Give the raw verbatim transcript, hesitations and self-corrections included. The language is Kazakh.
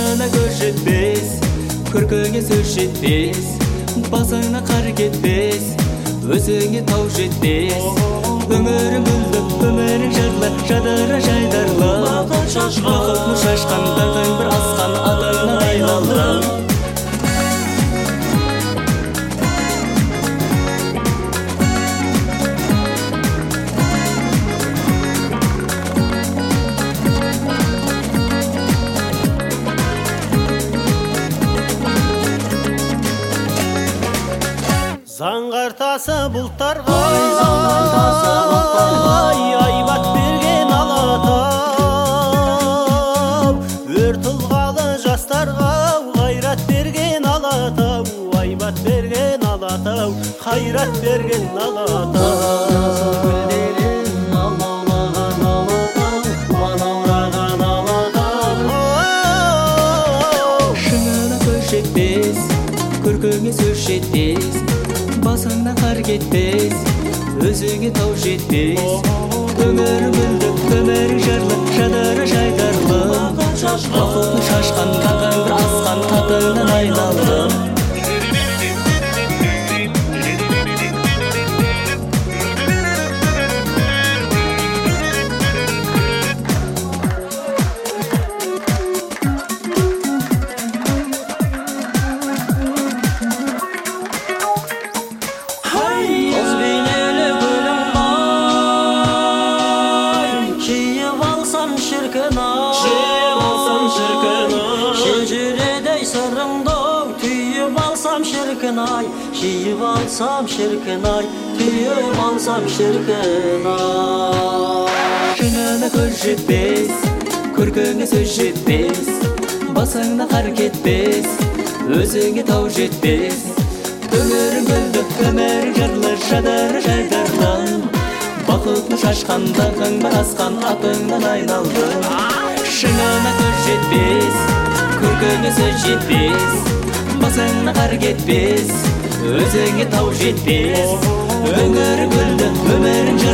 шыңына көз жетпес, көркіңе сөз жетпес, басыңа қар кетпес, өзіңе тау жетпес. Өмірің гүлді, өмірің жырлы, жадыра жайдарлы, бақыт нұр шашқан, дағың бір асқан, атыңнан айналдым. Заңғар тасы бұлттарға, айбат берген алатау, өр тұлғалы жастарға қайрат берген алатау, айбат берген алатау, қайрат берген алатау. Гүлдерін алаулаған алатау, манаураған алатау. Шыңына көз жетпес, көркіңе сөз жетпес, басыңна қар кетпес, өзіңе тау жетпес. Өмірің гүлді, өмірің жырлы, жадыра жайдарлы, бақыт шашқан, тағың бір асқан, атыңнан айналдым. Şecerede sarımda tüyüp alsam şirkin ay, şiyip alsam şirkin ay, tüyüp alsam şirkin ay. Şыңына көз жетпес, көркіңе сөз жетпес, басыңна қар кетпес, өзіңе тау жетпес. Өмірің гүлді, өмірің жырлы, жадыра жайдарлы, бақыт нұр шашқан, дағың бір асқан, атыңнан айналдым. Шыңына көз жетпес, көркіңе сөз жетпес, басыңна қар кетпес, өзіңе тау жетпес. Өмірің гүлді, өмірің